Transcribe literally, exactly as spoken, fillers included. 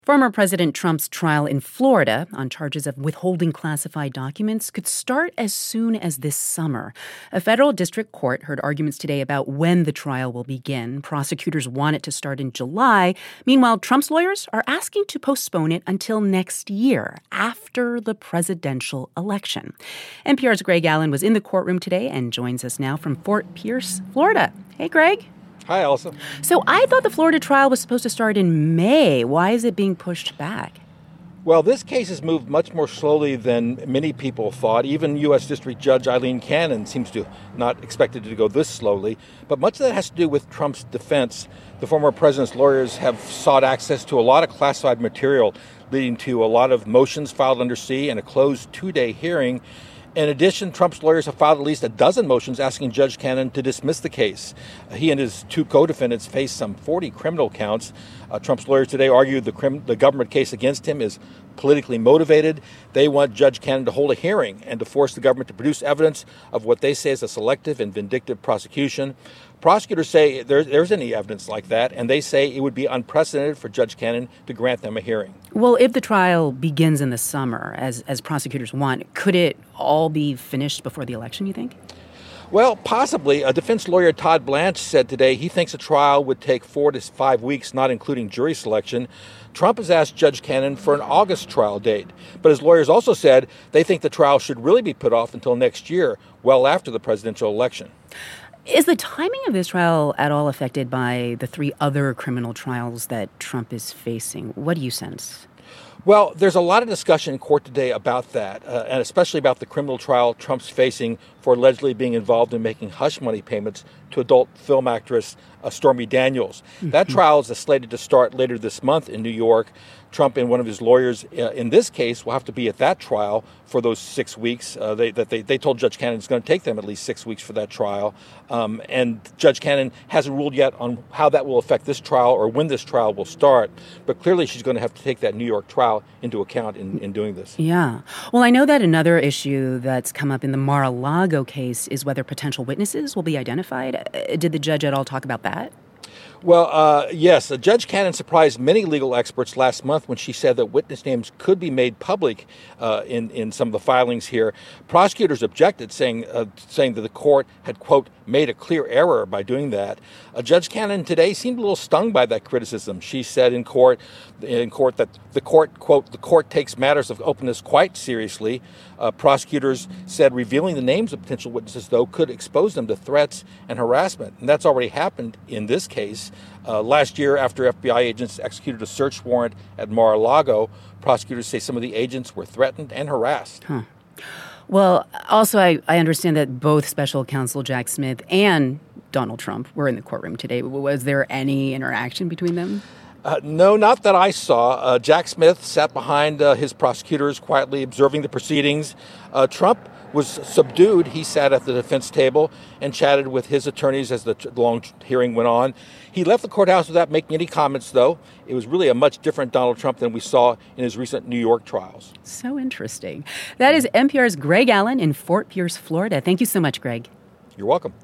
Former President Trump's trial in Florida on charges of withholding classified documents could start as soon as this summer. A federal district court heard arguments today about when the trial will begin. Prosecutors want it to start in July. Meanwhile, Trump's lawyers are asking to postpone it until next year, after the presidential election. N P R's Greg Allen was in the courtroom today and joins us now from Fort Pierce, Florida. Hey, Greg. Hi, Elsa. So I thought the Florida trial was supposed to start in May. Why is it being pushed back? Well, this case has moved much more slowly than many people thought. Even U S. District Judge Aileen Cannon seems to not expect it to go this slowly. But much of that has to do with Trump's defense. The former president's lawyers have sought access to a lot of classified material, leading to a lot of motions filed under C and a closed two-day hearing. In addition, Trump's lawyers have filed at least a dozen motions asking Judge Cannon to dismiss the case. Uh, he and his two co-defendants face some forty criminal counts. Uh, Trump's lawyers today argued the, crim- the government case against him is politically motivated. They want Judge Cannon to hold a hearing and to force the government to produce evidence of what they say is a selective and vindictive prosecution. Prosecutors say there, there's any evidence like that, and they say it would be unprecedented for Judge Cannon to grant them a hearing. Well, if the trial begins in the summer, as as prosecutors want, could it all be finished before the election, you think? Well, possibly. A defense lawyer, Todd Blanche, said today he thinks a trial would take four to five weeks, not including jury selection. Trump has asked Judge Cannon for an August trial date. But his lawyers also said they think the trial should really be put off until next year, well after the presidential election. Is the timing of this trial at all affected by the three other criminal trials that Trump is facing? What do you sense? Well, there's a lot of discussion in court today about that, uh, and especially about the criminal trial Trump's facing for allegedly being involved in making hush money payments to adult film actress uh, Stormy Daniels. Mm-hmm. That trial is slated to start later this month in New York. Trump and one of his lawyers uh, in this case will have to be at that trial for those six weeks. Uh, they, that they, they told Judge Cannon it's going to take them at least six weeks for that trial. Um, and Judge Cannon hasn't ruled yet on how that will affect this trial or when this trial will start. But clearly she's going to have to take that New York trial into account in, in doing this. Yeah. Well, I know that another issue that's come up in the Mar-a-Lago case is whether potential witnesses will be identified. Uh, did the judge at all talk about that? Well, uh, yes, uh, Judge Cannon surprised many legal experts last month when she said that witness names could be made public uh, in, in some of the filings here. Prosecutors objected, saying uh, saying that the court had, quote, made a clear error by doing that. Uh, Judge Cannon today seemed a little stung by that criticism. She said in court, in court that the court, quote, the court takes matters of openness quite seriously. Uh, prosecutors said revealing the names of potential witnesses, though, could expose them to threats and harassment. And that's already happened in this case. Uh, last year, after F B I agents executed a search warrant at Mar-a-Lago, prosecutors say some of the agents were threatened and harassed. Huh. Well, also, I, I understand that both special counsel Jack Smith and Donald Trump were in the courtroom today. Was there any interaction between them? Uh, no, not that I saw. Uh, Jack Smith sat behind uh, his prosecutors, quietly observing the proceedings. Uh, Trump was subdued. He sat at the defense table and chatted with his attorneys as the t- long hearing went on. He left the courthouse without making any comments, though. It was really a much different Donald Trump than we saw in his recent New York trials. So interesting. That is N P R's Greg Allen in Fort Pierce, Florida. Thank you so much, Greg. You're welcome.